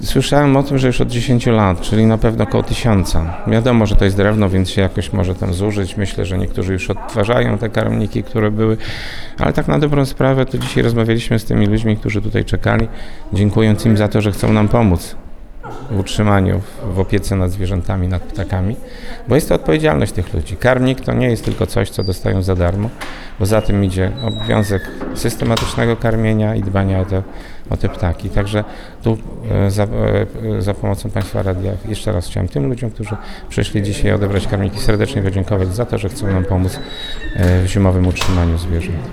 Słyszałem o tym, że już od 10 lat, czyli na pewno około 1000. Wiadomo, że to jest drewno, więc się jakoś może tam zużyć. Myślę, że niektórzy już odtwarzają te karmniki, które były, ale tak na dobrą sprawę to dzisiaj rozmawialiśmy z tymi ludźmi, którzy tutaj czekali, dziękując im za to, że chcą nam pomóc w utrzymaniu, w opiece nad zwierzętami, nad ptakami, bo jest to odpowiedzialność tych ludzi. Karmnik to nie jest tylko coś, co dostają za darmo, bo za tym idzie obowiązek systematycznego karmienia i dbania o te ptaki. Także tu za pomocą Państwa Radia jeszcze raz chciałem tym ludziom, którzy przyszli dzisiaj odebrać karmniki, serdecznie podziękować za to, że chcą nam pomóc w zimowym utrzymaniu zwierząt.